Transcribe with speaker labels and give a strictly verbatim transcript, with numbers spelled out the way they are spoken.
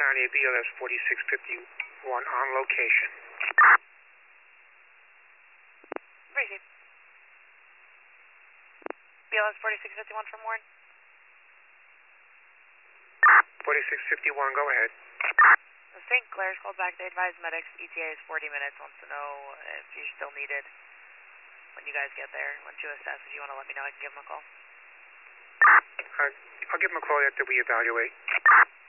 Speaker 1: County, B L S forty-six fifty-one on location.
Speaker 2: Appreciate it. B L S forty-six fifty-one from Warren.
Speaker 1: forty-six fifty-one, go ahead.
Speaker 2: Saint Clair's called back. They advise medics. E T A is forty minutes. Wants to know if you're still needed when you guys get there. Once you assess, if you want to let me know, I can give them a call.
Speaker 1: Uh, I'll give them a call after we evaluate.